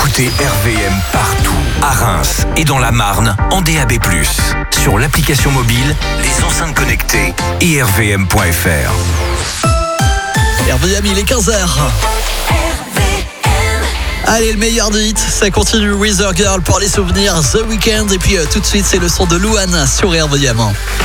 Écoutez RVM partout, à Reims et dans la Marne, en DAB+, sur l'application mobile, les enceintes connectées et rvm.fr. RVM, il est 15h. Allez, le meilleur de hit, ça continue with Her Girl pour les souvenirs, The Weeknd. Et puis tout de suite, c'est le son de Louane sur RVM.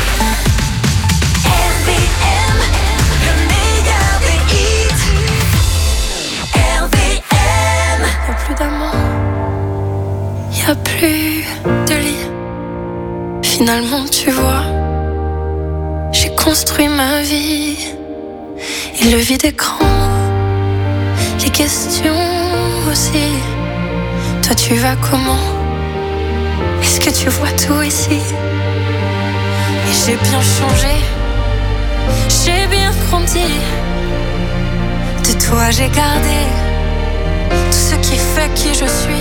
Y'a plus de lit. Finalement, tu vois, j'ai construit ma vie. Et le vide écran, les questions aussi. Toi, tu vas comment? Est-ce que tu vois tout ici? Et j'ai bien changé, j'ai bien grandi. De toi, j'ai gardé tout ce qui fait qui je suis.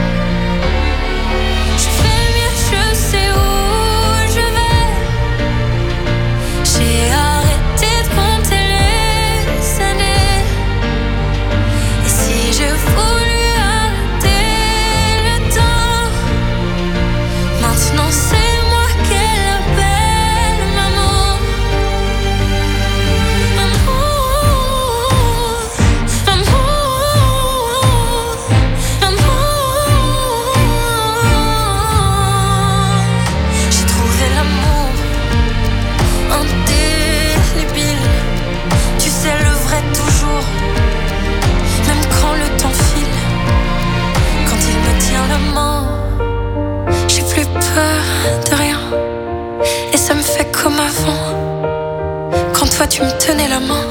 Je fais mieux, je sais où je vais. J'ai arrêté de compter les années. Et si je voulais arrêter le temps, maintenant c'est moi qu'elle appelle maman. J'ai plus peur de rien. Et ça me fait comme avant, quand toi tu me tenais la main.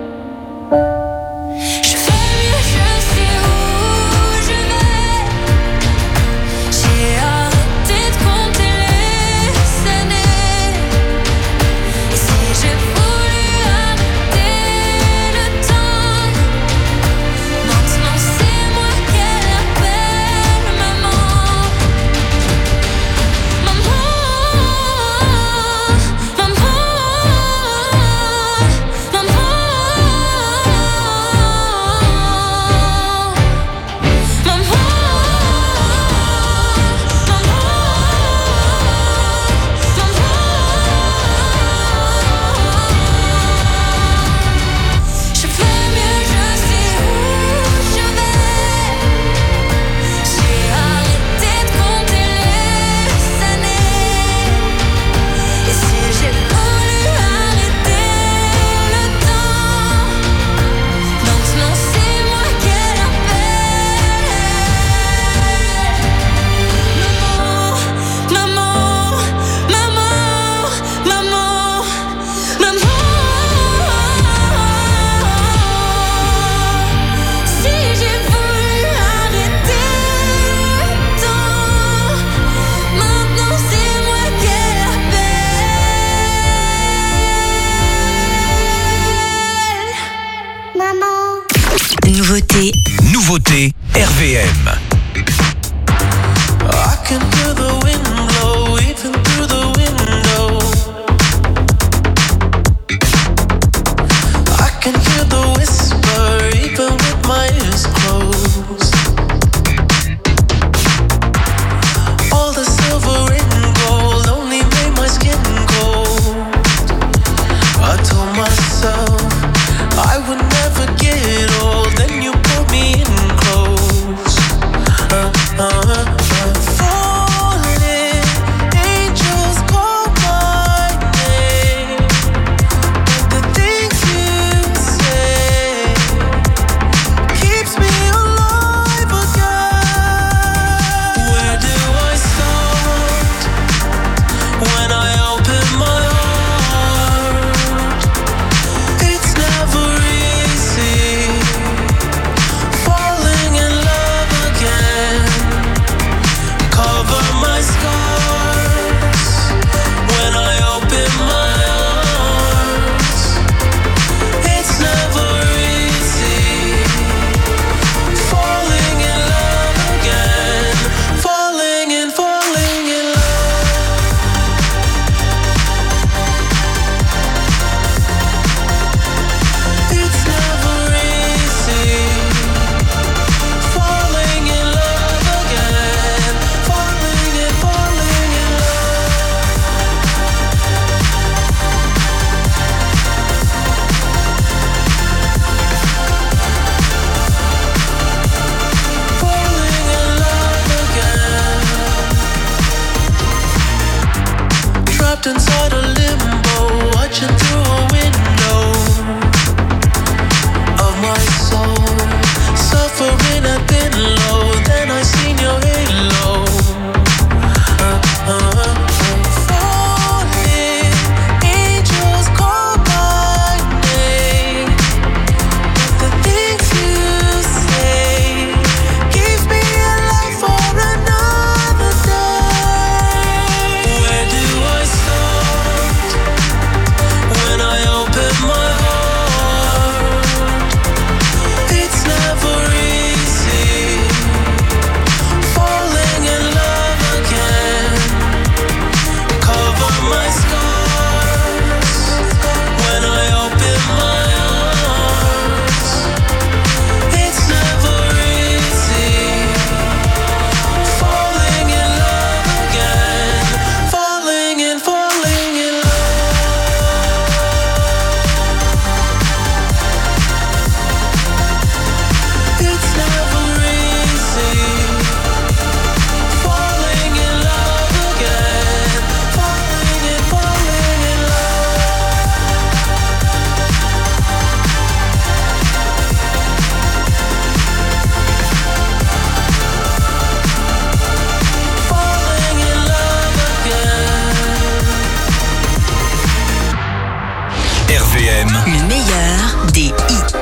Je fais mieux, je sais où je vais. J'ai arrêté de compter les années. Et si j'ai voulu arrêter le temps, maintenant c'est moi qu'elle appelle maman. Je fais mieux, je sais où je vais. J'ai arrêté de compter les années. Et si j'ai voulu arrêter le temps, maintenant c'est moi qu'elle appelle maman, maman, maman, maman, maman. Si j'ai voulu arrêter le temps, maintenant c'est moi qu'elle appelle maman. Nouveauté RVM. I can hear the wind blow even through the window. I can hear the whisper even with my eyes closed. All the silver and gold only made my skin cold. I told myself I would never get old. Then you pulled me in close. Falling caught a limbo, watching through a window of my soul, suffering I've been low. Then I seen your halo. Falling angels call my name, but the things you say keeps me alive for another day. Where do I start when I open my heart? It's never easy falling in love again. Cover my scars when I open my arms. It's never easy falling in love again. Falling in love. It's never easy falling in love again. Falling in love. Falling in love again. RVM, Le meilleur des hits.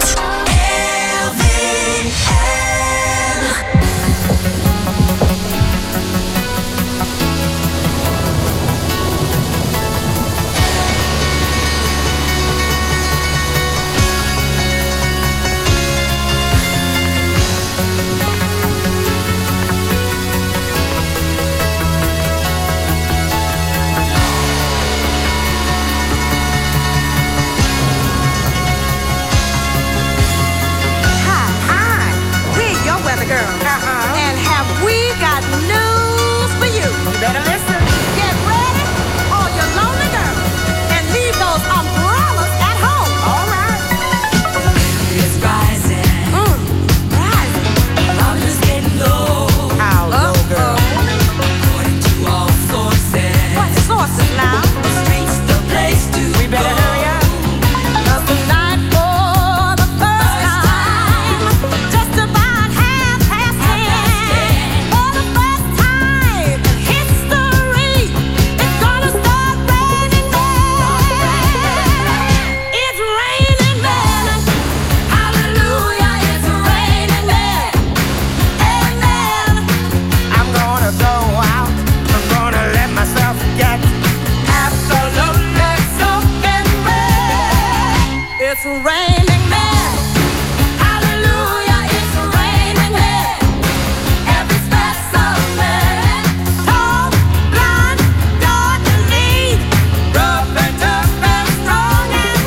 Hi, we're your weather girl. And have we got news for you? You better listen. Get ready, all your lonely girls, and leave those umbrellas at home. All right. It's rising, Rising. love is getting low. How low, girl? According to all sources, What sources now? the streets the place to We better go. hurry up. 'Cause tonight, for the first time, just about 10:30, for the first time in history, it's gonna start raining men. It's raining men. Hallelujah, it's raining men. Amen. I'm gonna go out. I'm gonna let myself get absolutely Soaking wet. It's raining men. Hallelujah, it's raining men. Every specimen, tall, blind, dark and lean, rough and tough and strong and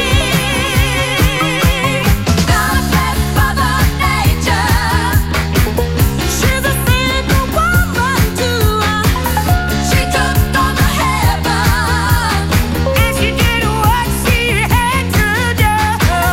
mean. God bless Mother Nature. She's a single woman too. She took on the heaven, and she did what she had to do.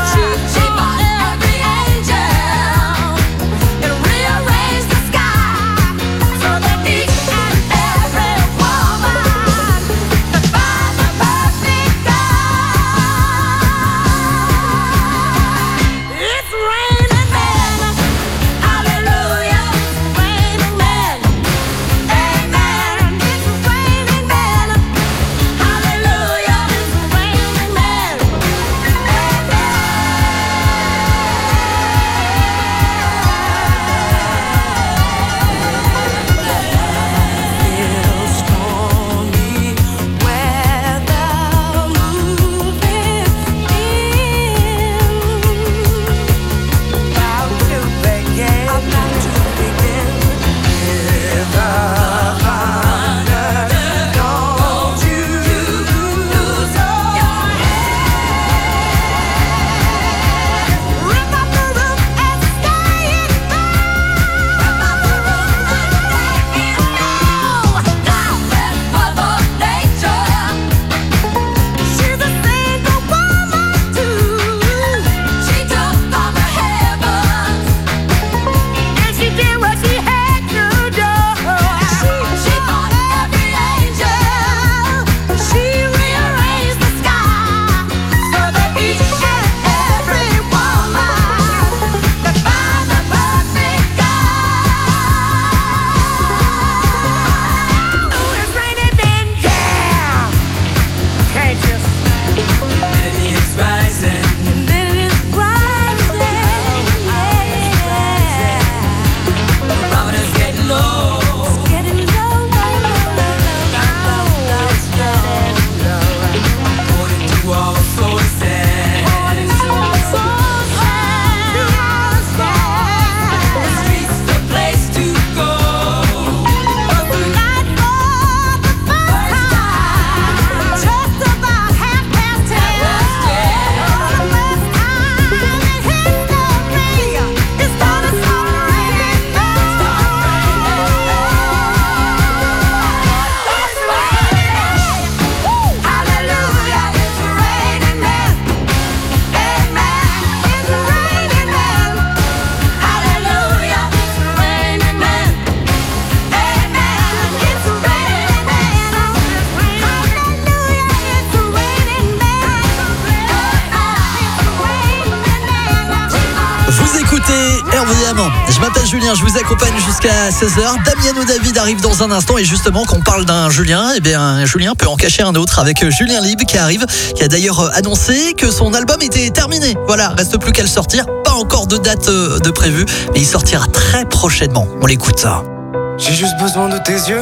RVM. Je m'appelle Julien, je vous accompagne jusqu'à 16h. Damien ou David arrive dans un instant et justement quand on parle d'un Julien, eh bien Julien peut en cacher un autre avec Julien Libre qui arrive, qui a d'ailleurs annoncé que son album était terminé. Voilà, reste plus qu'à le sortir. Pas encore de date de prévue, mais il sortira très prochainement. On l'écoute ça. J'ai juste besoin de tes yeux,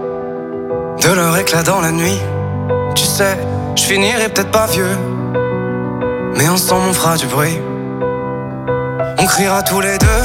de leur éclat dans la nuit. Tu sais, je finirai peut-être pas vieux, mais ensemble on fera du bruit. On criera tous les deux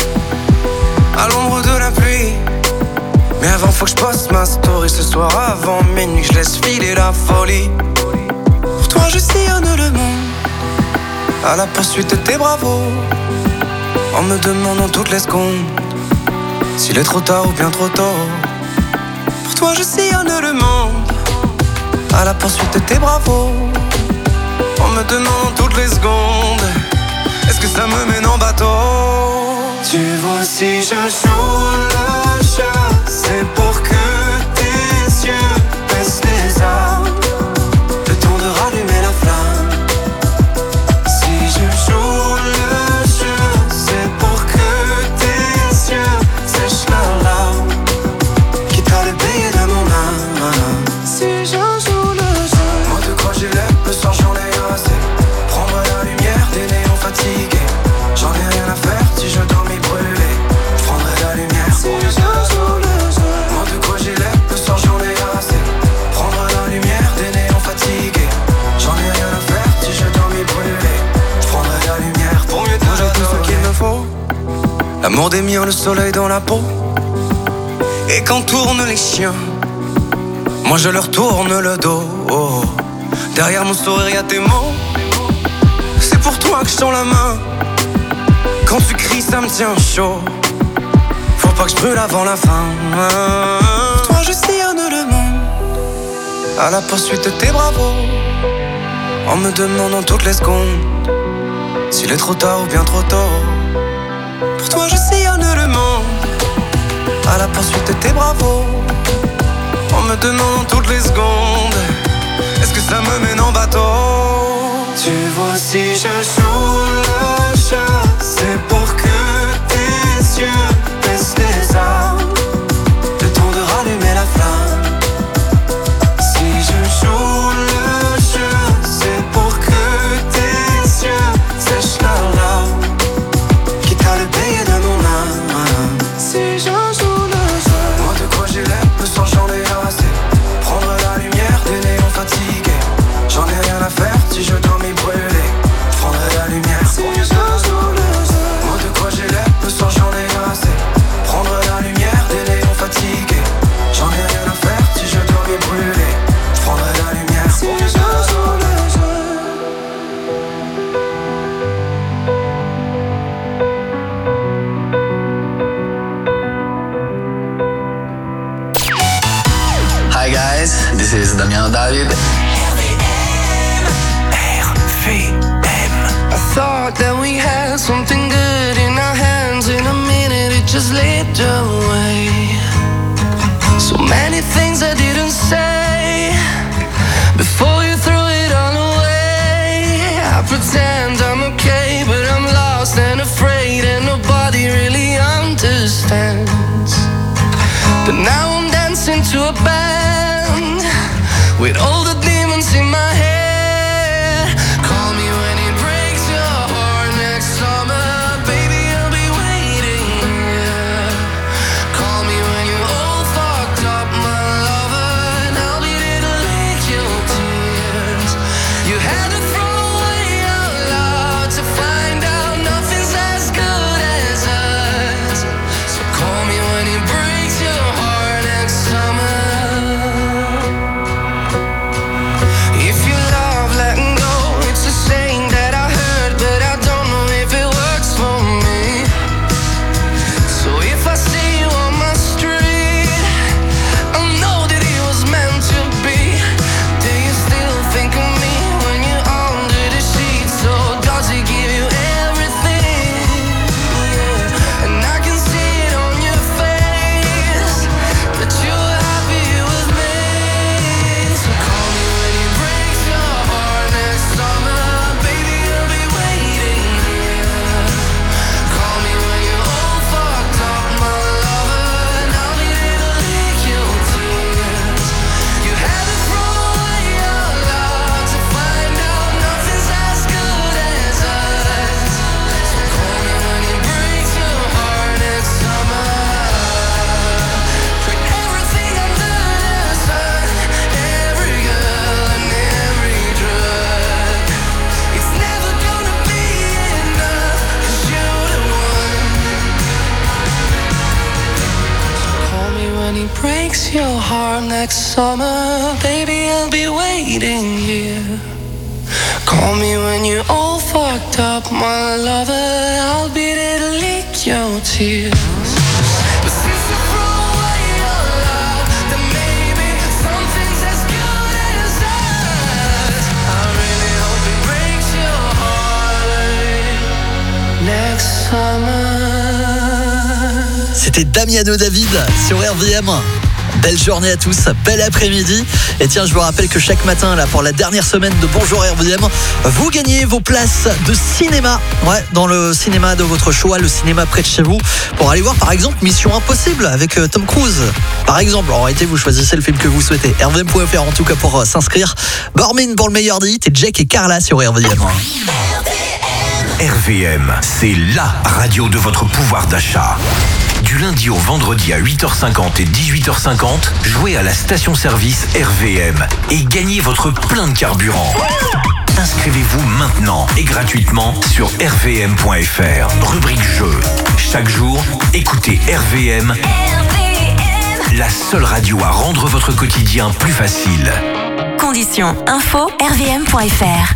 à l'ombre de la pluie. Mais avant faut que je poste ma story ce soir avant minuit, que je laisse filer la folie. Pour toi je sillonne le monde à la poursuite de tes bravos, en me demandant toutes les secondes s'il est trop tard ou bien trop tôt. Pour toi je sillonne le monde à la poursuite de tes bravos, en me demandant toutes les secondes est-ce que ça me mène en bateau. Tu vois si je joue le jeu, c'est pour que tes yeux baissent les armes, le temps de rallumer la flamme. Si je joue le jeu, c'est pour que tes yeux sèchent leurs larmes, quitte à le payer de mon âme. Si je joue le jeu, moi de quoi j'ai l'air, le soir j'en ai assez. Prendre la lumière des néons fatigués, j'en ai rien à faire si je dois m'y brûler. Je prendrai la lumière si je joue le jeu. Moi de quoi j'ai l'air, le soir j'en ai assez. Prendre la lumière des néons fatigués, j'en ai rien à faire si je dois m'y brûler. Je prendrai la lumière pour mieux te donner. J'ai tout ce qu'il me faut, l'amour des miens, le soleil dans la peau. Et quand tournent les chiens, moi je leur tourne le dos. Derrière mon sourire y'a tes mots, c'est pour toi que je tends la main. Quand tu cries ça me tient chaud, faut pas que je brûle avant la fin. Pour toi je sillonne le monde à la poursuite de tes bravos, en me demandant toutes les secondes s'il est trop tard ou bien trop tôt. Pour toi je sillonne le monde à la poursuite de tes bravos, en me demandant toutes les secondes est-ce que ça me mène en bateau. Tu vois si je joue le jeu, c'est pour que tes yeux baissent les armes, le temps de rallumer la flamme. Si je joue le jeu, c'est pour que tes yeux sèchent leurs larmes, quitte à le payer de mon âme. Si je joue le jeu, moi de quoi j'ai l'air, le soir j'en ai assez. Prendre la lumière des néons fatigués, j'en ai rien à faire si je dois m'y brûler. Je prendrai la lumière si je joue le jeu. Moi de quoi j'ai l'air, le soir j'en ai assez. Prendre la lumière des néons fatigués, j'en ai rien à faire si je dois m'y brûler. Je prendrai la lumière si je joue le jeu. Hi guys, this is Damien David. I thought that we had something good in our hands. In a minute it just slipped away. So many things I didn't say before you threw it all away. I pretend I'm okay, but I'm lost and afraid, and nobody really understands. But now I'm dancing to a band with all the demons in my head. Call me when it breaks your heart next summer, baby, I'll be waiting, yeah. Call me when you're all fucked up, my lover, and I'll be there to lick your tears. You had to throw away our love to find out nothing's as good as us. So call me when it breaks your heart next summer. heart next summer, baby, I'll be waiting here. Call me when you're all fucked up, my lover, I'll be there to lick your tears. But since you threw away your love, then maybe something's as good as us. I really hope it breaks your heart next summer. C'était Damiano David sur RVM. Belle journée à tous, bel après-midi. Et tiens, je vous rappelle que chaque matin, là, pour la dernière semaine de Bonjour RVM, vous gagnez vos places de cinéma. Ouais, dans le cinéma de votre choix, le cinéma près de chez vous, pour aller voir par exemple Mission Impossible avec Tom Cruise. Par exemple, en réalité, vous choisissez le film que vous souhaitez. RVM.fr en tout cas pour s'inscrire. Bormin pour le meilleur des hits et Jack et Carla sur RVM. RVM, c'est la radio de votre pouvoir d'achat. Du lundi au vendredi à 8h50 et 18h50, jouez à la station-service RVM et gagnez votre plein de carburant. Inscrivez-vous maintenant et gratuitement sur rvm.fr. Rubrique jeu. Chaque jour, écoutez RVM, la seule radio à rendre votre quotidien plus facile. Conditions info rvm.fr.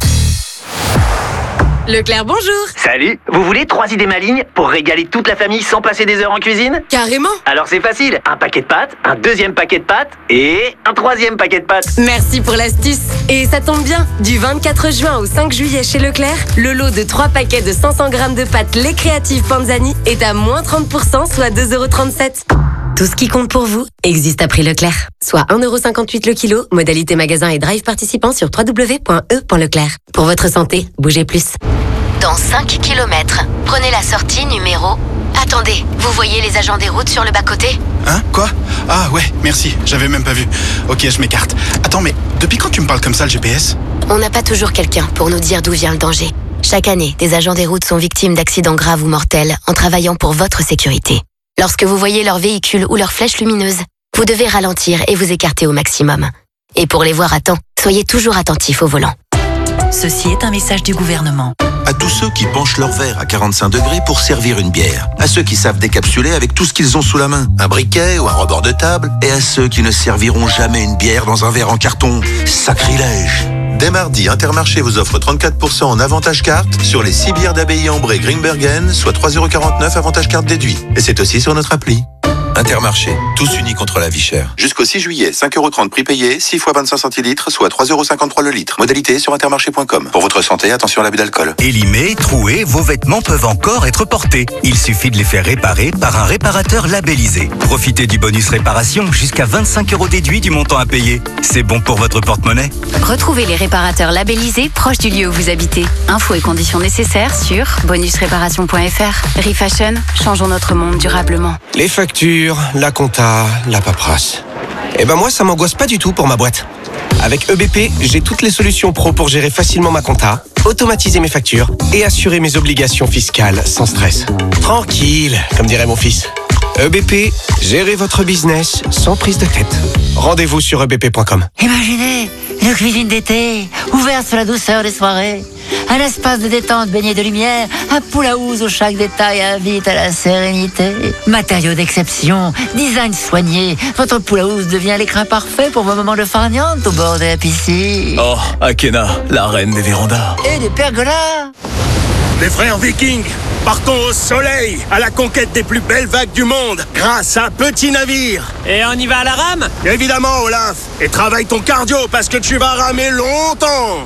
Leclerc, bonjour. Salut, vous voulez 3 idées malignes pour régaler toute la famille sans passer des heures en cuisine? Carrément. Alors c'est facile, un paquet de pâtes, un deuxième paquet de pâtes et un troisième paquet de pâtes. Merci pour l'astuce. Et ça tombe bien, du 24 juin au 5 juillet chez Leclerc, le lot de 3 paquets de 500 grammes de pâtes Les Créatives Panzani est à moins 30%, soit 2,37 €. Tout ce qui compte pour vous existe à prix Leclerc. Soit 1,58 € le kilo, modalité magasin et drive participant sur www.e.leclerc. Pour votre santé, bougez plus. Dans 5 km, prenez la sortie numéro... Attendez, vous voyez les agents des routes sur le bas-côté? Hein? Quoi? Ah ouais, merci, j'avais même pas vu. Ok, je m'écarte. Attends, mais depuis quand tu me parles comme ça, le GPS? On n'a pas toujours quelqu'un pour nous dire d'où vient le danger. Chaque année, des agents des routes sont victimes d'accidents graves ou mortels en travaillant pour votre sécurité. Lorsque vous voyez leur véhicule ou leur flèche lumineuse, vous devez ralentir et vous écarter au maximum. Et pour les voir à temps, soyez toujours attentifs au volant. Ceci est un message du gouvernement. À tous ceux qui penchent leur verre à 45 degrés pour servir une bière. À ceux qui savent décapsuler avec tout ce qu'ils ont sous la main. Un briquet ou un rebord de table. Et à ceux qui ne serviront jamais une bière dans un verre en carton. Sacrilège! Dès mardi, Intermarché vous offre 34% en avantage carte sur les 6 bières d'abbaye Ambré Grimbergen, soit 3,49 € avantage carte déduit. Et c'est aussi sur notre appli. Intermarché, tous unis contre la vie chère. Jusqu'au 6 juillet, 5,30 € prix payé, 6 fois 25 centilitres, soit 3,53 € le litre. Modalité sur intermarché.com. Pour votre santé, attention à l'abus d'alcool. Élimés, troués, vos vêtements peuvent encore être portés. Il suffit de les faire réparer par un réparateur labellisé. Profitez du bonus réparation, jusqu'à 25 € déduit du montant à payer. C'est bon pour votre porte-monnaie. Retrouvez les réparateurs labellisés proches du lieu où vous habitez. Infos et conditions nécessaires sur bonusréparation.fr. Refashion, changeons notre monde durablement. Les factures, la compta, la paperasse. Eh ben moi, ça m'angoisse pas du tout pour ma boîte. Avec EBP, j'ai toutes les solutions pro pour gérer facilement ma compta, automatiser mes factures et assurer mes obligations fiscales sans stress. Tranquille, comme dirait mon fils. EBP, gérez votre business sans prise de tête. Rendez-vous sur ebp.com. Imaginez une cuisine d'été, ouverte sur la douceur des soirées. Un espace de détente baigné de lumière, un pool à housse où chaque détail invite à la sérénité. Matériaux d'exception, design soigné, votre pool à housse devient l'écran parfait pour vos moments de farniente au bord de la piscine. Oh, Akena, la reine des vérandas. Et des pergolas. Les frères Vikings, partons au soleil, à la conquête des plus belles vagues du monde, grâce à un petit navire. Et on y va à la rame? Évidemment, Olaf. Et travaille ton cardio, parce que tu vas ramer longtemps.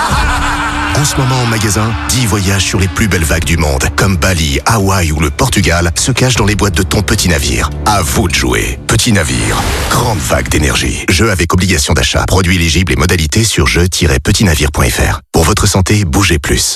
En ce moment, en magasin, 10 voyages sur les plus belles vagues du monde, comme Bali, Hawaï ou le Portugal, se cachent dans les boîtes de ton petit navire. À vous de jouer. Petit navire, grande vague d'énergie. Jeu avec obligation d'achat. Produit éligible et modalités sur jeu-petitnavire.fr. Pour votre santé, bougez plus.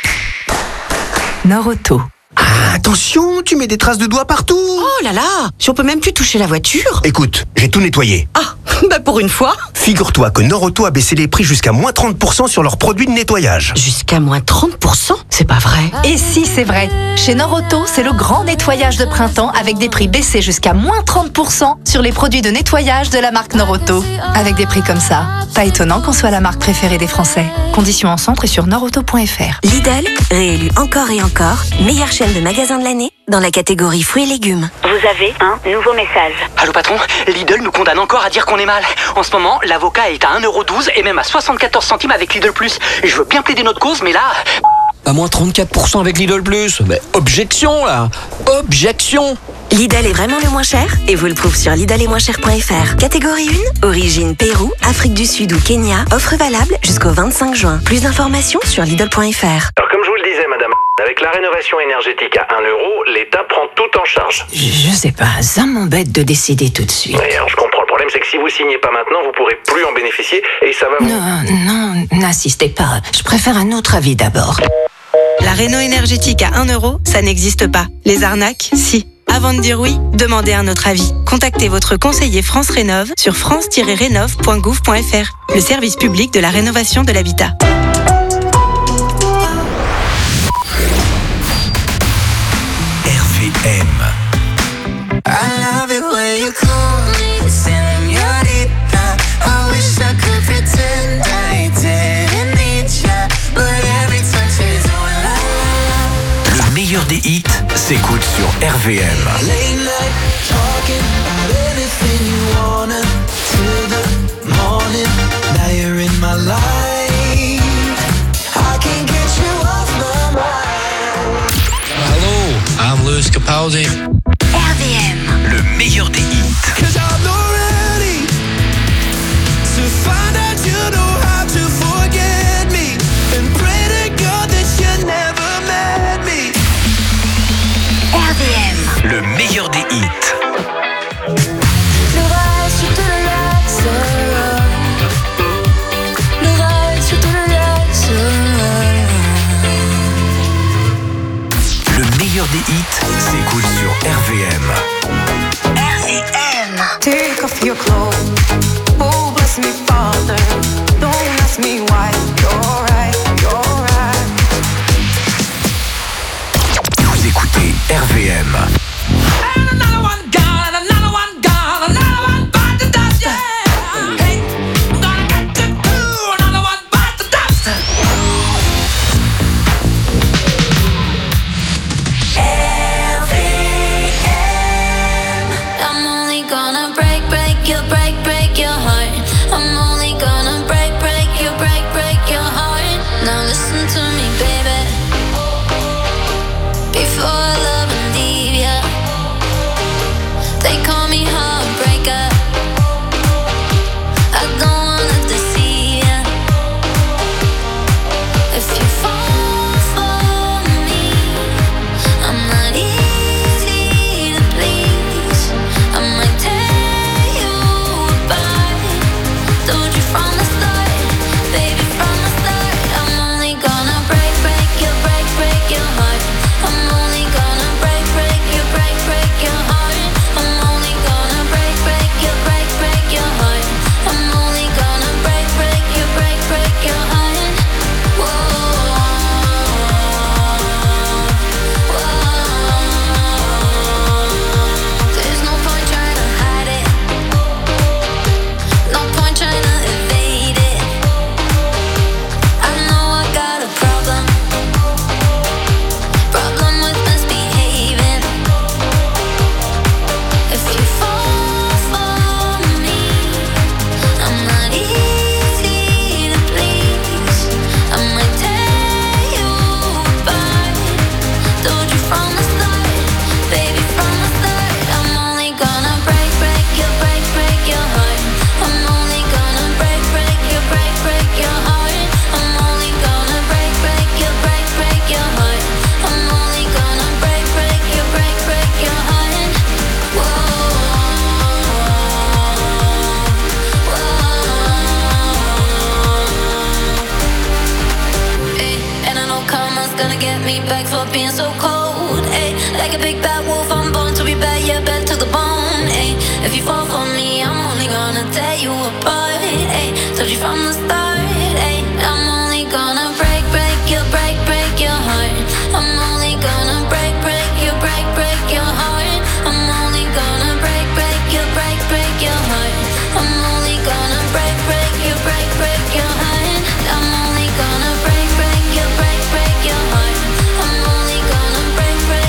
Norauto. Ah, attention, tu mets des traces de doigts partout. Oh là là, si on peut même plus toucher la voiture. Écoute, j'ai tout nettoyé. Ah, bah pour une fois. Figure-toi que Norauto a baissé les prix jusqu'à moins 30% sur leurs produits de nettoyage. Jusqu'à moins 30%? C'est pas vrai. Et si, c'est vrai. Chez Norauto, c'est le grand nettoyage de printemps avec des prix baissés jusqu'à moins 30% sur les produits de nettoyage de la marque Norauto. Avec des prix comme ça, pas étonnant qu'on soit la marque préférée des Français. Conditions en centre et sur norauto.fr. Lidl, réélu encore et encore, meilleur chez 5e de magasin de l'année dans la catégorie fruits et légumes. Vous avez un nouveau message. Allô patron, Lidl nous condamne encore à dire qu'on est mal. En ce moment, l'avocat est à 1,12€ et même à 74 centimes avec Lidl+. Je veux bien plaider notre cause, mais là... À moins 34% avec Lidl+. Mais objection là. Objection. Lidl est vraiment le moins cher et vous le trouvez sur lidletmoinschers.fr. Catégorie 1, origine Pérou, Afrique du Sud ou Kenya. Offre valable jusqu'au 25 juin. Plus d'informations sur lidl.fr. Alors comme je vous le disais madame, avec la rénovation énergétique à 1€, l'État prend tout en charge. Je sais pas, ça m'embête de décider tout de suite. Oui, alors je comprends. Le problème c'est que si vous signez pas maintenant, vous pourrez plus en bénéficier et ça va vous... Non, n'insistez pas. Je préfère un autre avis d'abord. La réno énergétique à 1€, ça n'existe pas. Les arnaques, si. Avant de dire oui, demandez un autre avis. Contactez votre conseiller France Rénov sur france-rénov.gouv.fr, le service public de la rénovation de l'habitat. RVM. I love it when you call me señorita. I wish I could pretend I didn't need ya, but every touch is all I love. Le meilleur des hits s'écoute sur RVM. Late night talking about anything you wanna till the morning. Now you're in my life. I can't get you off my mind. Hello, I'm Lewis Capaldi. RVM. Le meilleur des hits. 'Cause I'm not ready to find out you know how to forget me and pray to God that you never met me. RVM. Le meilleur des hits. L'orage sur tout le lac, l'orage sur tout le lac. Le meilleur des hits s'écoute sur RVM. RVM. Take off your clothes. Oh, bless me, Father. Don't ask me why. You're right, you're right. Vous écoutez RVM. I'm only gonna break your heart. I'm only gonna break your heart. Now listen to me, baby. Before I love and leave ya, they call me heartbreaker. I don't wanna deceive ya. If you fall for me, I'm not easy to please. I might tear you apart. Told you from the start, baby, from the start. I'm only gonna break your heart. I'm only gonna break your heart. I'm only gonna break your heart. I'm only gonna break your heart. There's no point trying to hide it. No point trying to evade it. I know I got a problem with misbehaving. If you fall for me, I'm not easy to please. I might tear you apart. Told you from the start, baby, from the start. I'm only gonna break your heart. I'm only gonna break your heart. I'm only gonna break your heart. I'm only gonna break your heart. And I know karma's gonna get me back for being so cold. Like a big bad wolf, I'm born to be bad, yeah, bad to the bone. If you fall for me, I'm only gonna tear you apart. Told you from the start, I'm only gonna break your heart. I'm only gonna break your heart. I'm only gonna break your heart. I'm only gonna break your heart. I'm only gonna break your heart. I'm only gonna break your heart.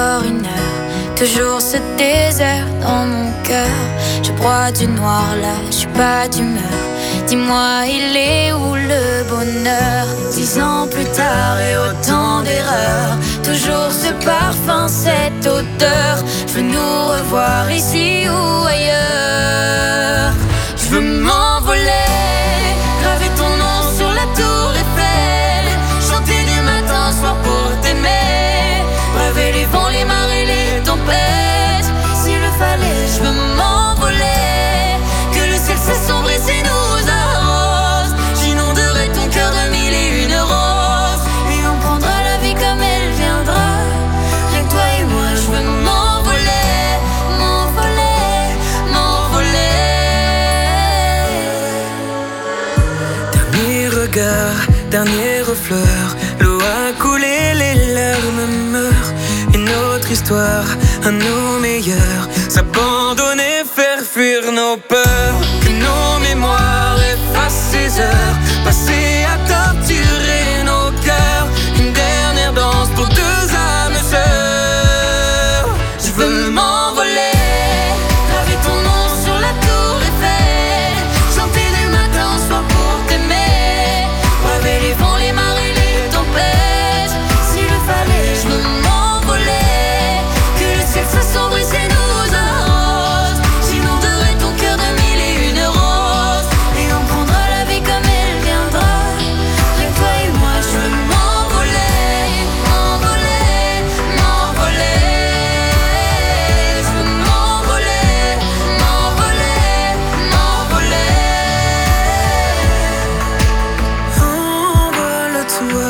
encore une heure. Toujours ce désert dans mon cœur. Je broie du noir là, je suis pas d'humeur. Dis-moi, il est où le bonheur? 10 ans plus tard et autant d'erreurs. Toujours ce parfum, cette odeur. Je veux nous revoir ici ou ailleurs. Je veux m'envoler, graver ton nom sur la tour Eiffel. Chanter du matin au soir pour t'aimer. Braver les vents, les marées, les tempêtes. S'il le fallait, je veux m'envoler. Que le ciel s'assombrit et nous arrose. J'inonderai ton cœur de 1001 roses. Et on prendra la vie comme elle viendra. Rien que toi et moi, je veux m'envoler, m'envoler, m'envoler. Dernier regard, dernier refleur. L'eau a coulé, les larmes meurent. Une autre histoire, un nous meilleur. S'abandonner, faire fuir nos peurs. Que nos mémoires effacent ces heures passées à torturer nos cœurs. Une dernière danse pour deux âmes sœurs. Je veux m'envoler, graver ton nom sur la tour Eiffel. Chanter du matin au soir pour t'aimer. Braver les vents, les marées, les tempêtes. S'il le fallait, je veux m'envoler. Que le ciel s'assombrisse et nous arrose. J'inonderai ton cœur de 1001 roses. Et on prendra la vie comme elle viendra. Rien que toi et moi, je veux m'envoler, m'envoler, m'envoler. Je veux m'envoler, m'envoler, m'envoler. Envole-toi,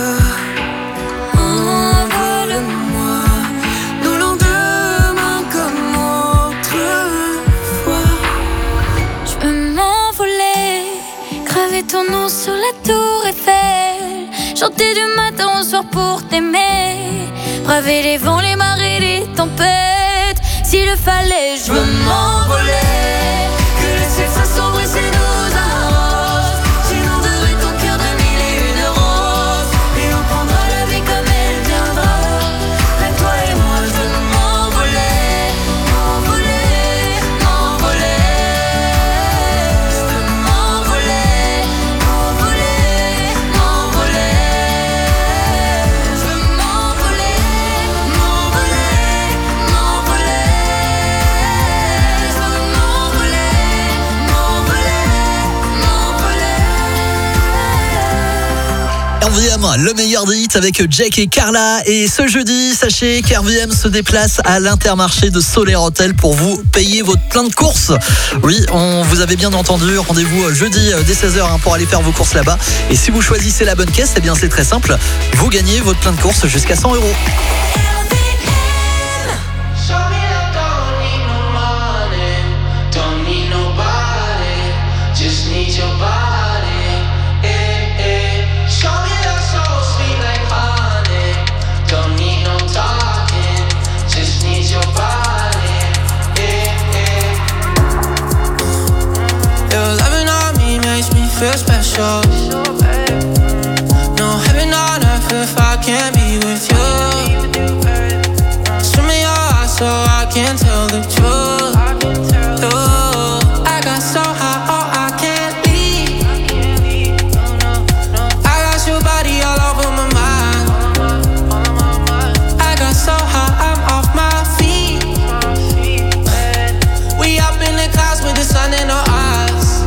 envole-moi. Nous lendemain comme autrefois. Je veux m'envoler, graver ton nom sur la tour Eiffel. Chanter du matin au soir pour t'aimer. Braver les vents, les marées, les tempêtes. S'il le fallait, je veux m'envoler. Que le ciel s'assombrisse et nous arrose. J'inonderai ton cœur de 1001 roses. Et on prendra la vie comme elle viendra. Rien que toi et moi, je veux m'envoler, m'envoler, m'envoler. Je veux m'envoler, m'envoler, m'envoler. Je veux m'envoler, m'envoler, m'envoler. Je veux m'envoler, m'envoler, m'envoler. RVM, le meilleur des hits avec Jack et Carla. Et ce jeudi, sachez qu'RVM se déplace à l'Intermarché de Soler-Hôtel pour vous payer votre plein de courses. Oui, on vous avait bien entendu. Rendez-vous jeudi dès 16h pour aller faire vos courses là-bas. Et si vous choisissez la bonne caisse, eh bien c'est très simple. Vous gagnez votre plein de courses jusqu'à 100 €. Don't need nobody, just need your body. Show me love so sweet like honey. Don't need no talking, just need your body. Your loving on me makes me feel special. No heaven on earth if I can't be with you. Swim in your eyes so I can tell the truth. I got so high, oh I can't leave. I got your body all over my mind. I got so high, I'm off my feet. We up in the clouds with the sun in our eyes.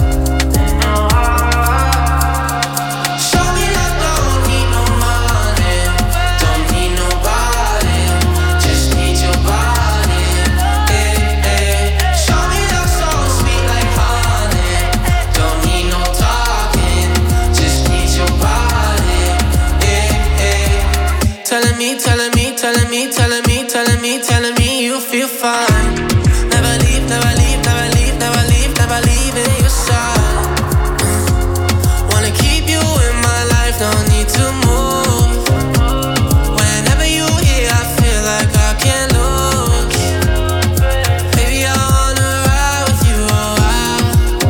Show me love, don't need no money, don't need nobody, just need your body. Show me love so sweet like honey, don't need no talking, just need your body. Telling me, telling me, telling me, telling me, telling me, telling me you feel fine. Never leave, never leave, never leave, never leave, never leave in your side. Wanna keep you in my life, don't need to move. Whenever you here, I feel like I can't lose. Baby, I wanna ride with you a while.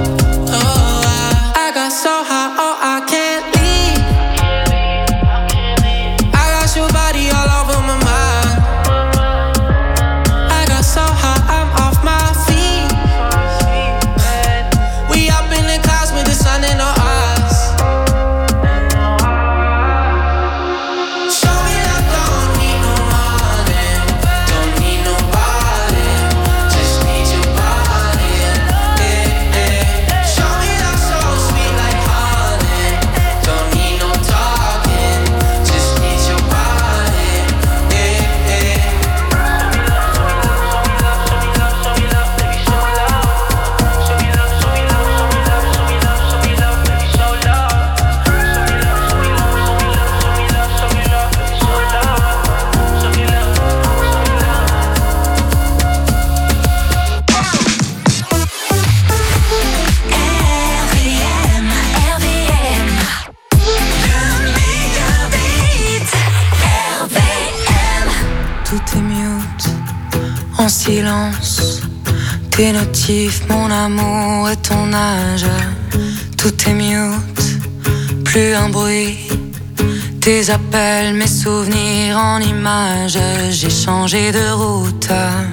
I got so high, oh I can't leave. I got your body all over my mind. mute, en silence. Tes notifs, mon amour et ton âge. Tout est mute, plus un bruit. Tes appels, mes souvenirs en images. J'ai changé de route.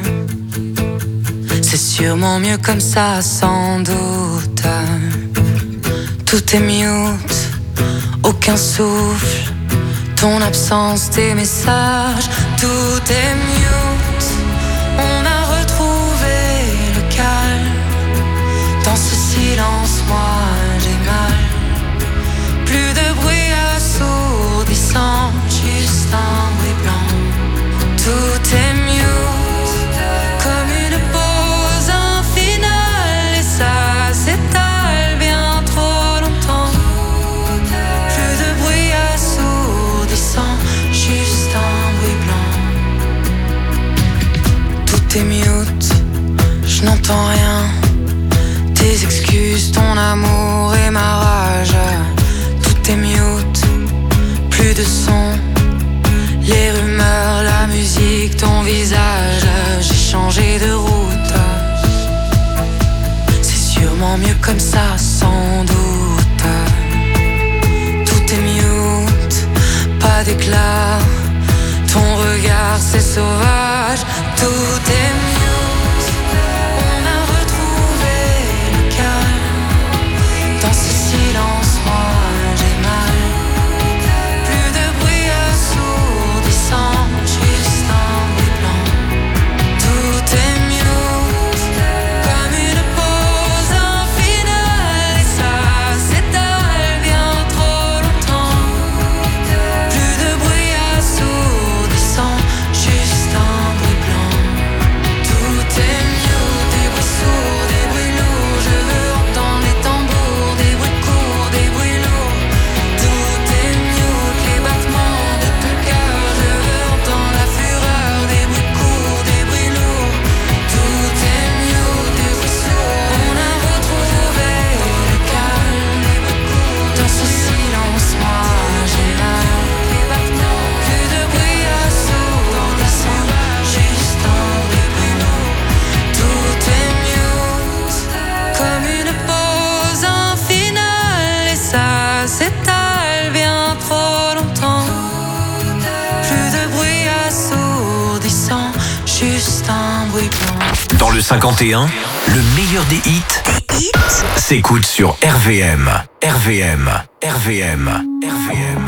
C'est sûrement mieux comme ça, sans doute. Tout est mute, aucun souffle. Ton absence, tes messages, tout est mute. On a retrouvé le calme. Dans ce silence, moi j'ai mal. Plus de bruit assourdissant, juste un bruit blanc. Tout est mute, comme une pause infinale. Et ça s'étale bien trop longtemps. Plus de bruit assourdissant, juste un bruit blanc. Tout est mute, je n'entends rien. Tes excuses, ton amour et ma rage. Tout est mute, plus de son. Les rumeurs, la musique, ton visage. J'ai changé de route. C'est sûrement mieux comme ça, sans doute. Tout est mute, pas d'éclat. Ton regard, c'est sauvage. Tout est mute. On a retrouvé le calme. Dans ce silence, moi j'ai mal. Plus de bruit assourdissant, juste un bruit blanc. Tout est mute, comme une pause infinale. Et ça s'étale bien trop longtemps. Plus de bruit assourdissant, juste un bruit blanc. Tout est mute, des bruits sourds, des bruits lourds. Je veux entendre les tambours, des bruits courts, des bruits lourds. Tout est mute, les battements de ton cœur. Je veux entendre la fureur, des bruits courts, des bruits lourds. Tout est mute, des bruits sourds. On a retrouvé le calme, des bruits courts. Dans ce silence, moi j'ai mal. Les battements, plus de bruit assourdissant, juste un bruit lourd. Tout est mute, comme une pause infinale. Et ça s'étale bien trop longtemps. Plus de bruit assourdissant, juste un bruit blanc. Dans le 51, le meilleur des hits s'écoute sur RVM. RVM. RVM. RVM.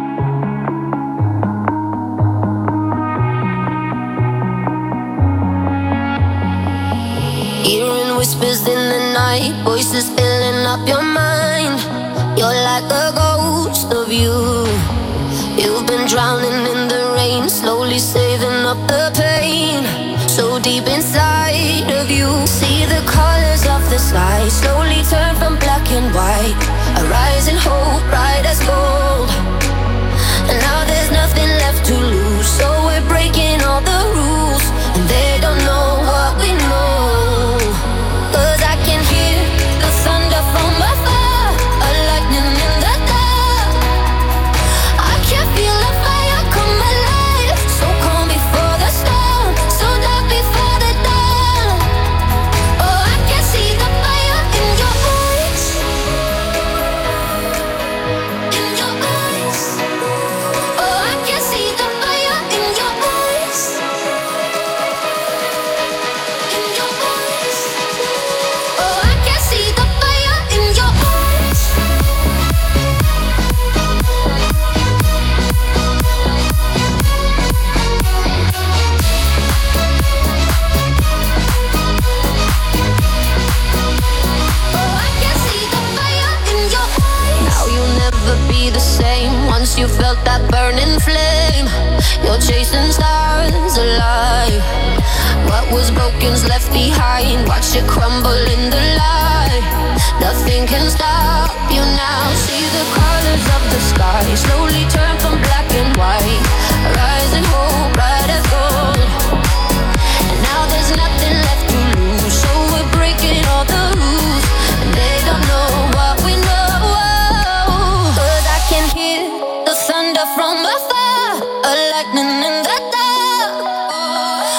Hearing whispers in the night, voices filling up your mind. You're like a ghost of you. You've been drowning in the rain, slowly saving up the pain. So deep inside of you, see the colors of the sky slowly turn from black and white. A rising hope, bright as gold. And now there's nothing left to lose, so we're breaking all the rules. And they don't know what we know. 'Cause I can hear the thunder from afar, a lightning in the dark. I can feel the fire come alive, so calm before the storm, so dark before the dawn. Oh, I can see the fire in your eyes, in your eyes. Oh, I can see the fire in your eyes, in your eyes. Oh, I can see the fire in your eyes. Oh, I can see the fire in your eyes. Now you'll never be the same. Once you felt that burning flame, you're chasing stars alive. What was broken's left behind. Watch it crumble in the light. Nothing can stop you now. See the colors of the sky slowly turn from black and white. Rising hope, bright as gold. And now there's nothing left to lose, so we're breaking all the rules. And they don't know what we know. 'Cause I can hear the thunder from afar, a lightning in the dark.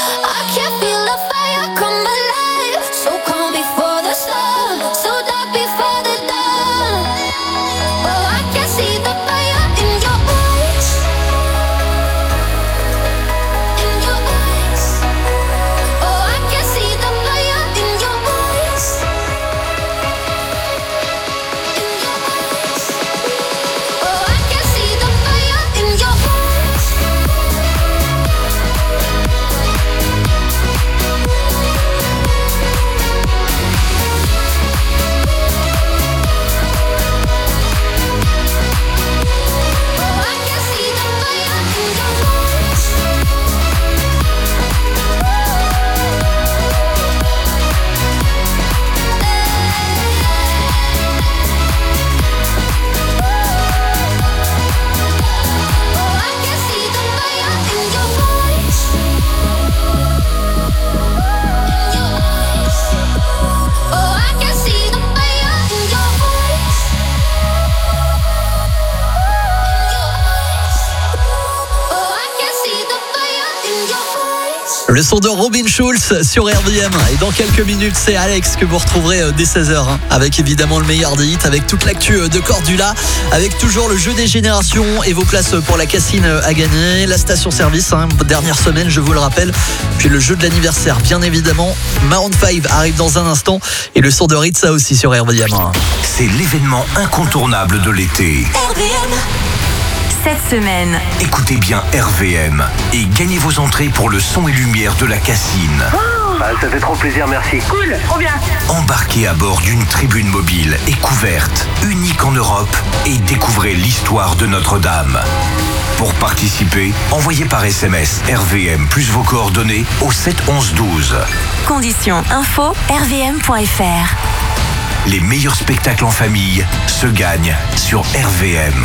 Le son de Robin Schulz sur RVM. Et dans quelques minutes, c'est Alex que vous retrouverez dès 16h. Avec évidemment le meilleur des hits, avec toute l'actu de Cordula, avec toujours le jeu des générations et vos places pour la Cassine à gagner. La station-service, dernière semaine, je vous le rappelle. Puis le jeu de l'anniversaire, bien évidemment. Maroon 5 arrive dans un instant. Et le son de Ritza aussi sur RVM. C'est l'événement incontournable de l'été. RVM. Cette semaine, Écoutez bien RVM et gagnez vos entrées pour le son et lumière de la Cassine. Ça fait trop plaisir, merci. Cool, trop bien. Embarquez à bord d'une tribune mobile et couverte, unique en Europe, et découvrez l'histoire de Notre-Dame. Pour participer, envoyez par SMS RVM plus vos coordonnées au 7 11 12. conditions info rvm.fr. Les meilleurs spectacles en famille se gagnent sur RVM.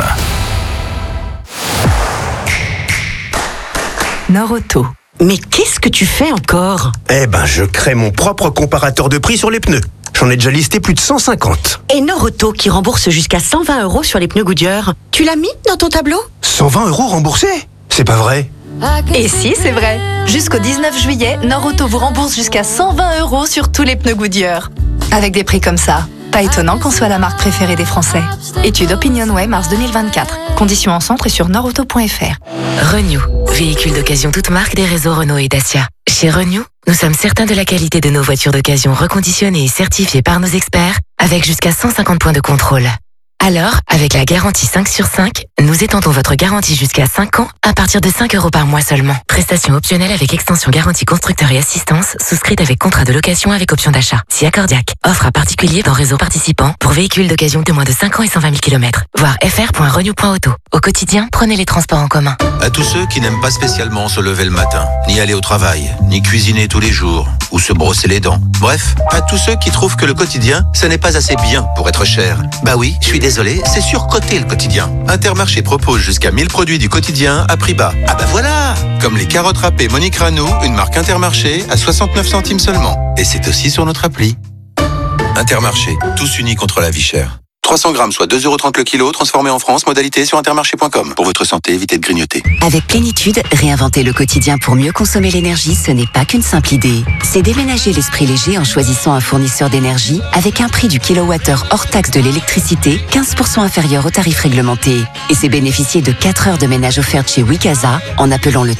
Nord-Auto. Mais qu'est-ce que tu fais encore? Je crée mon propre comparateur de prix sur les pneus. J'en ai déjà listé plus de 150. Et Nord-Auto qui rembourse jusqu'à 120 € sur les pneus Goodyear. Tu l'as mis dans ton tableau? 120 € remboursés? C'est pas vrai. Et si, c'est vrai. Jusqu'au 19 juillet, Nord-Auto vous rembourse jusqu'à 120 € sur tous les pneus Goodyear. Avec des prix comme ça, pas étonnant qu'on soit la marque préférée des Français. Étude OpinionWay mars 2024. Conditions en centre et sur nordauto.fr. Renew, véhicule d'occasion toute marque des réseaux Renault et Dacia. Chez Renew, nous sommes certains de la qualité de nos voitures d'occasion reconditionnées et certifiées par nos experts, avec jusqu'à 150 points de contrôle. Alors, avec la garantie 5 sur 5, nous étendons votre garantie jusqu'à 5 ans à partir de 5 € par mois seulement. Prestation optionnelle avec extension garantie constructeur et assistance, souscrite avec contrat de location avec option d'achat. Si accordiaque. Offre à particulier dans réseau participant pour véhicules d'occasion de moins de 5 ans et 120 000 km. Voir fr.renew.auto. Au quotidien, prenez les transports en commun. À tous ceux qui n'aiment pas spécialement se lever le matin, ni aller au travail, ni cuisiner tous les jours, ou se brosser les dents. Bref, à tous ceux qui trouvent que le quotidien, ça n'est pas assez bien pour être cher. Bah oui, je suis désolé, c'est surcoté le quotidien. Intermarché propose jusqu'à 1000 produits du quotidien à prix bas. Ah bah voilà! Comme les carottes râpées Monique Rano, une marque Intermarché à 69 centimes seulement. Et c'est aussi sur notre appli. Intermarché, tous unis contre la vie chère. 300 grammes, soit 2,30 € le kilo, transformé en France, modalité sur intermarché.com. Pour votre santé, évitez de grignoter. Avec Plénitude, réinventer le quotidien pour mieux consommer l'énergie, ce n'est pas qu'une simple idée. C'est déménager l'esprit léger en choisissant un fournisseur d'énergie avec un prix du kilowattheure hors taxe de l'électricité 15% inférieur au tarif réglementé. Et c'est bénéficier de 4 heures de ménage offertes chez Wikaza en appelant le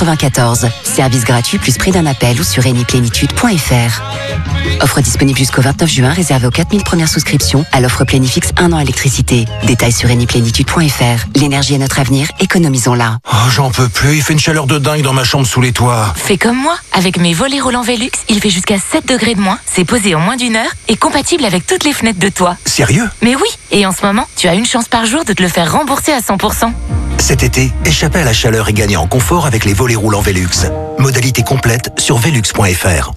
3294. Service gratuit plus prix d'un appel ou sur eniplénitude.fr. Offre disponible jusqu'au 29 juin, réservée aux 4000 premières souscriptions à l'offre Plénitude fixe 1 an électricité. Détails sur eniplénitude.fr. L'énergie est notre avenir, économisons-la. Oh, j'en peux plus, il fait une chaleur de dingue dans ma chambre sous les toits. Fais comme moi, avec mes volets roulants Velux, il fait jusqu'à 7 degrés de moins, c'est posé en moins d'1 heure et compatible avec toutes les fenêtres de toit. Sérieux? Mais oui, et en ce moment, tu as une chance par jour de te le faire rembourser à 100%. Cet été, échappez à la chaleur et gagnez en confort avec les volets roulants Velux. Modalité complète sur velux.fr.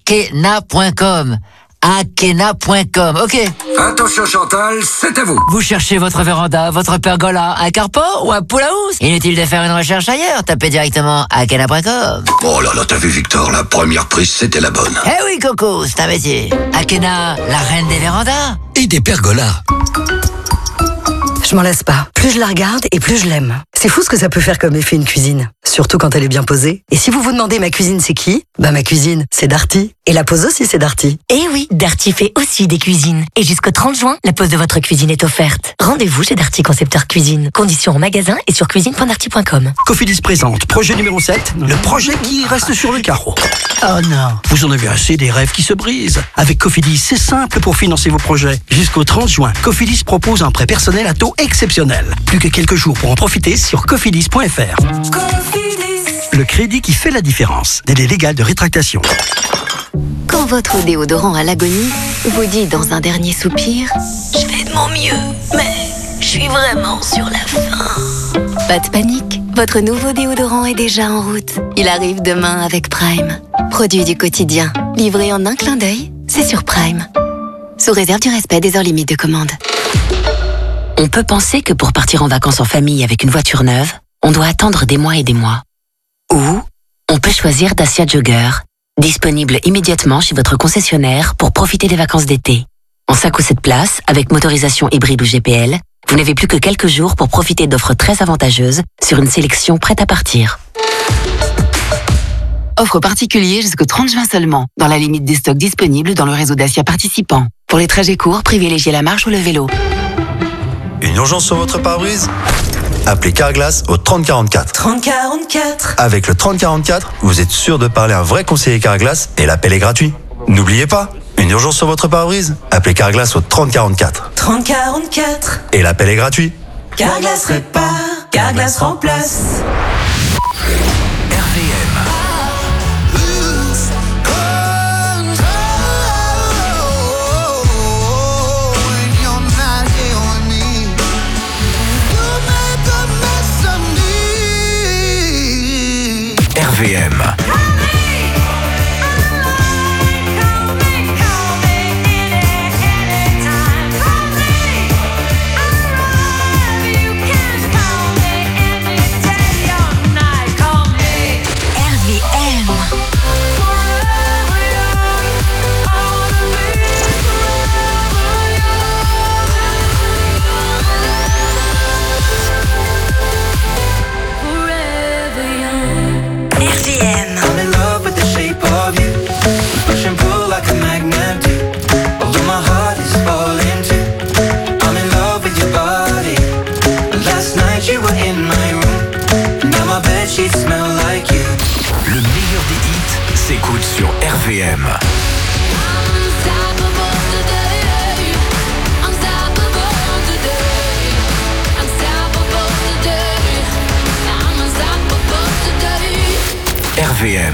Akena.com. Akena.com, ok. Attention Chantal, c'est à vous. Vous cherchez votre véranda, votre pergola, un carport ou un pool house? Inutile de faire une recherche ailleurs, tapez directement Akena.com. Oh là là, t'as vu Victor, la première prise c'était la bonne. Eh oui Coco, c'est un métier. Akena, la reine des vérandas. Et des pergolas. Je m'en lasse pas. Plus je la regarde et plus je l'aime. C'est fou ce que ça peut faire comme effet une cuisine. Surtout quand elle est bien posée. Et si vous vous demandez ma cuisine c'est qui? Bah ma cuisine, c'est Darty. Et la pose aussi c'est Darty. Et oui, Darty fait aussi des cuisines. Et jusqu'au 30 juin, la pose de votre cuisine est offerte. Rendez-vous chez Darty Concepteur Cuisine. Conditions en magasin et sur cuisine.darty.com. Cofidis présente projet numéro 7, le projet qui reste sur le carreau. Oh non. Vous en avez assez des rêves qui se brisent. Avec Cofidis, c'est simple pour financer vos projets. Jusqu'au 30 juin, Cofidis propose un prêt personnel à taux exceptionnel. Plus que quelques jours pour en profiter sur cofidis.fr. Le crédit qui fait la différence. Délai légal de rétractation. Quand votre déodorant à l'agonie vous dit dans un dernier soupir « Je fais de mon mieux, mais je suis vraiment sur la fin ». Pas de panique, votre nouveau déodorant est déjà en route. Il arrive demain avec Prime. Produit du quotidien, livré en un clin d'œil, c'est sur Prime. Sous réserve du respect des heures limites de commande. On peut penser que pour partir en vacances en famille avec une voiture neuve, on doit attendre des mois et des mois. Ou on peut choisir Dacia Jogger, disponible immédiatement chez votre concessionnaire pour profiter des vacances d'été. En 5 ou 7 places, avec motorisation hybride ou GPL, vous n'avez plus que quelques jours pour profiter d'offres très avantageuses sur une sélection prête à partir. Offre particulier jusqu'au 30 juin seulement, dans la limite des stocks disponibles dans le réseau Dacia participant. Pour les trajets courts, privilégiez la marche ou le vélo. Une urgence sur votre pare-brise ? Appelez Carglass au 3044. 3044. Avec le 3044, vous êtes sûr de parler à un vrai conseiller Carglass et l'appel est gratuit. N'oubliez pas, une urgence sur votre pare-brise ? Appelez Carglass au 3044. 3044. Et l'appel est gratuit. Carglass répare, Carglass remplace. RVM. Le meilleur des hits s'écoute sur RVM. RVM.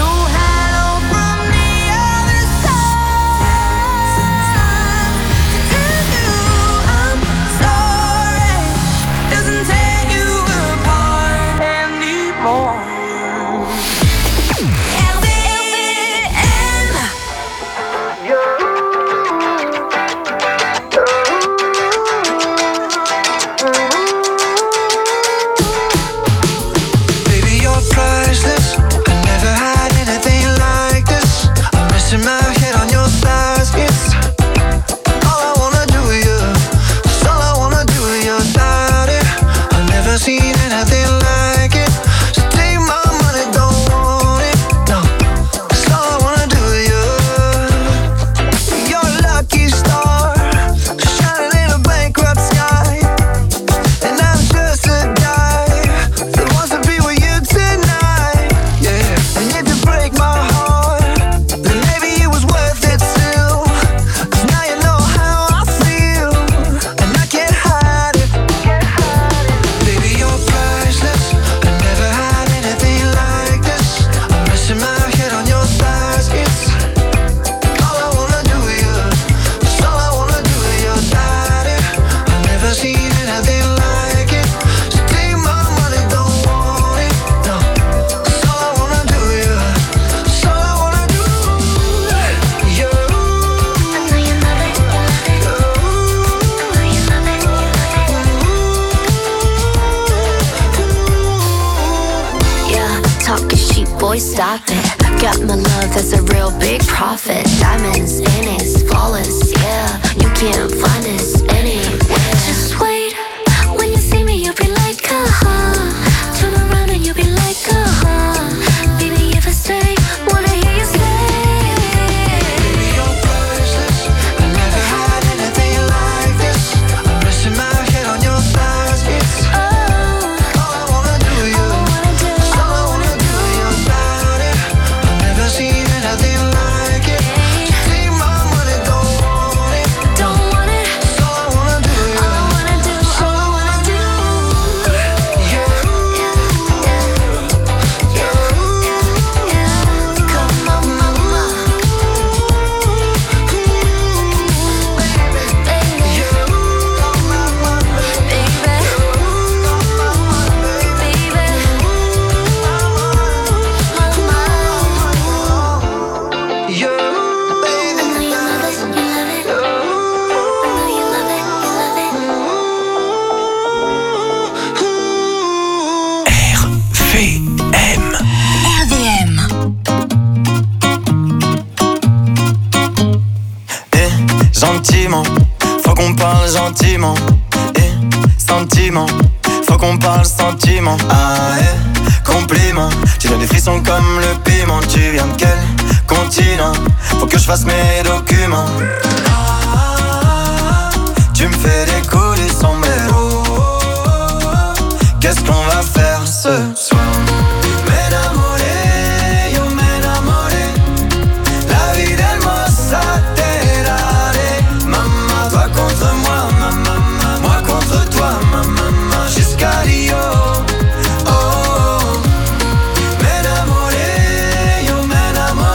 Stop it. Got my love, that's a real big profit. Diamonds in it, flawless, yeah. You can't find this anywhere. Just wait, when you see me, you'll be like, turn around and you'll be like, baby, if I stay, wanna hear you say. Baby, you're priceless. I never had anything like this. I'm resting my head on your thighs. It's all I wanna do, you. All I wanna do, you. Seen anything like it. Just take my money, don't want it. Don't want it. That's all I wanna do. All I wanna do. All I wanna do. Come on, mama. Gentiment, faut qu'on parle gentiment. Sentiment, faut qu'on parle sentiment. Ah, compliment, tu donnes des frissons comme le piment. que tu viens de quel continent? Faut que je fasse mes documents.